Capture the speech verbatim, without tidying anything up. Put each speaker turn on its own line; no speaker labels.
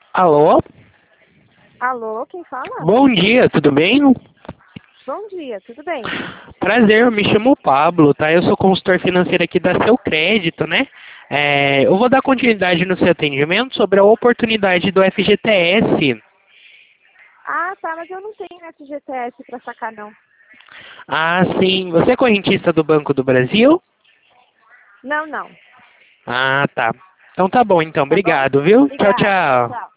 Alô?
Alô, quem fala?
Bom dia, tudo bem?
Bom dia, tudo bem?
Prazer, eu me chamo Pablo, tá? Eu sou consultor financeiro aqui da Seu Crédito, né? É, eu vou dar continuidade no seu atendimento sobre a oportunidade do F G T S.
Ah, tá, mas eu não tenho F G T S para sacar, não.
Ah, sim. Você é correntista do Banco do Brasil?
Não, não.
Ah, tá. Então tá bom, então.
Tá bom?
Obrigado, viu? Tchau,
Obrigada.
tchau.
Tchau.